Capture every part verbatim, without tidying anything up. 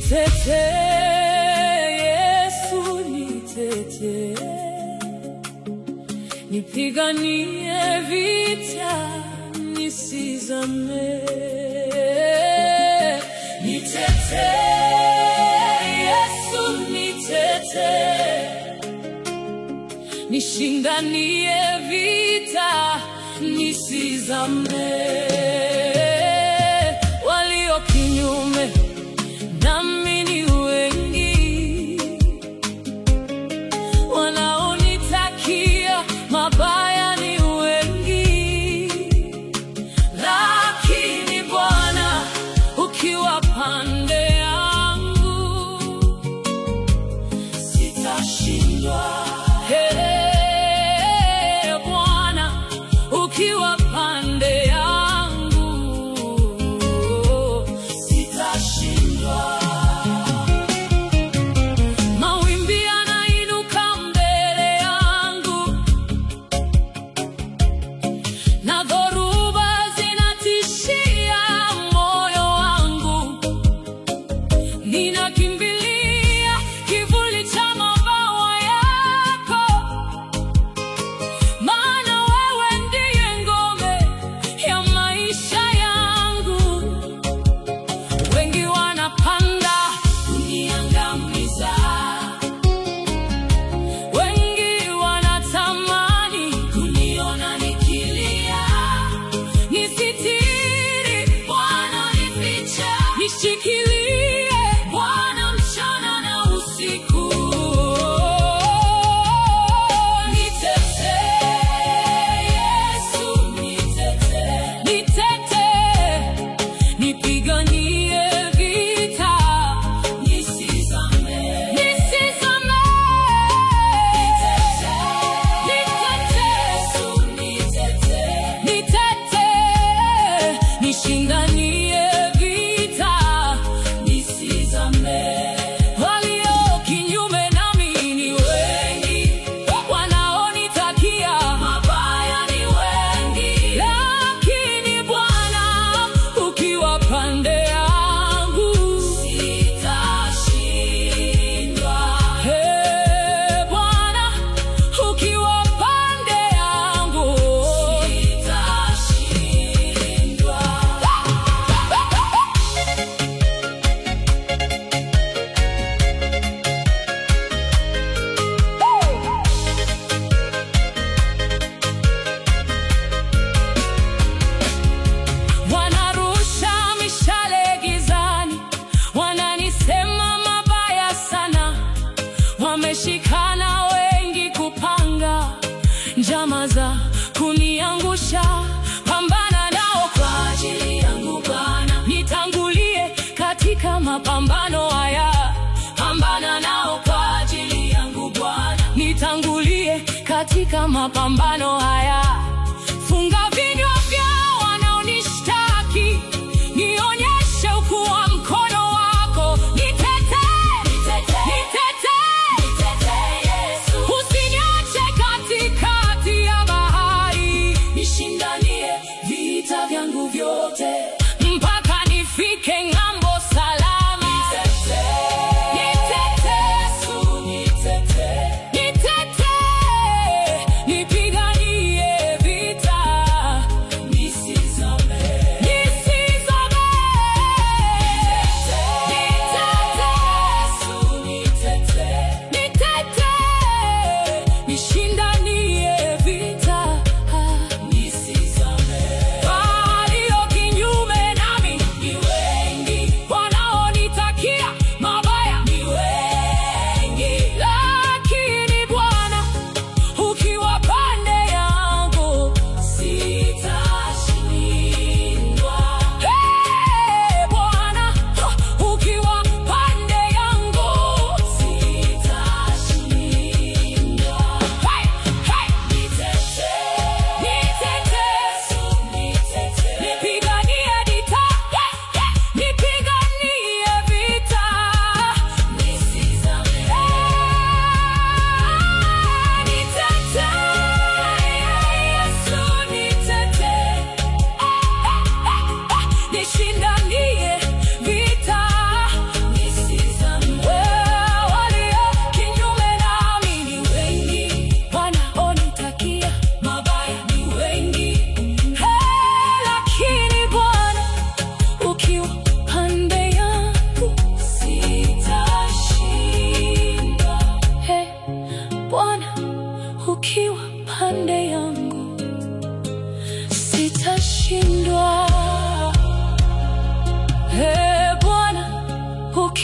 Nitete, Yesu nitete, nipiganie vita nisizame. Nitete, Yesu nitete, nishindanie vita nisizame. Walio kinyume nami ni wengi, wanaonitakia mabaya ni wengi, lakini Bwana ukiwa pande yangu sitashindwa. Hey, Bwana ukiwa pande yangu sitashindwa. Mawimbi yanainuka mbele yangu na dhoruba zinatishia moyo wangu, ninakimbilia kivuli cha mabawa yako, maana wewe ndiye ngome ya maisha yangu. Wengi wanapanda kuniangamiza, wengi wanatamani kuniona nikilia. Nisitiri Bwana, nifiche, nishikilie Bwana mchana na usiku. Nitete, Yesu nitete, nitete, nipiganie vita nisizame, nisizame. Nitete, nitete, Yesu nitete, nitete, nishindanie vita nisizame. Walio kinyume nami ni wengi, wanaonitakia mabaya ni wengi, lakini Bwana ukiwa pande yangu sitashindwa. Hey, Bwana ukiwa pande yangu sitashindwa. Wanarusha mishale gizani, wananisema mabaya sana, wameshikana wengi kupanga njama za kuniangusha. Pambana nao kwa ajili yangu Bwana, nitangulie katika mapambano haya. Pambana nao kwa ajili yangu Bwana, nitangulie katika mapambano haya. Funga vinywa vyao wanaonishtaki, nionyeshe ukuu wa mkono wako. Nitete, nitete, nitete, nitete, Yesu. Usiniache katikati ya bahari, nishindanie vita vyangu vyote mpaka nifike ng'ambo salama. Nitete, nitete, Yesu nitete, nitete, nipiganie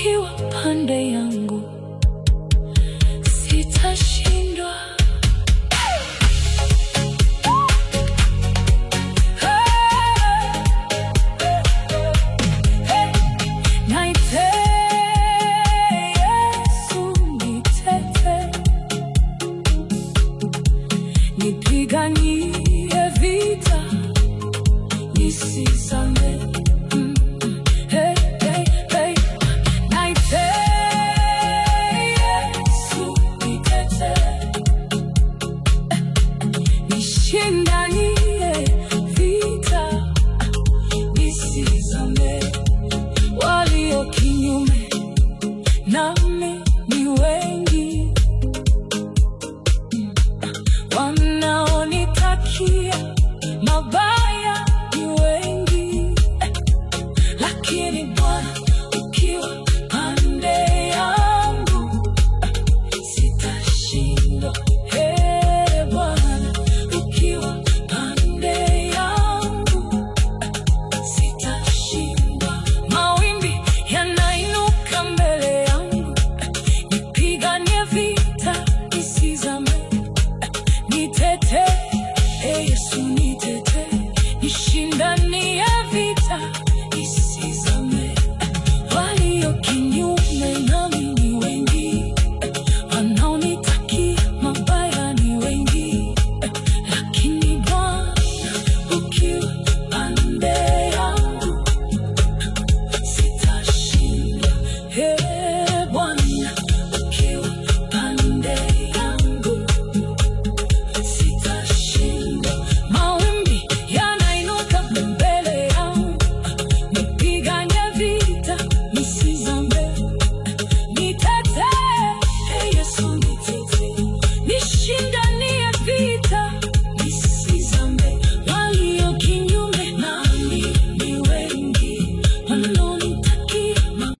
ukiwa pande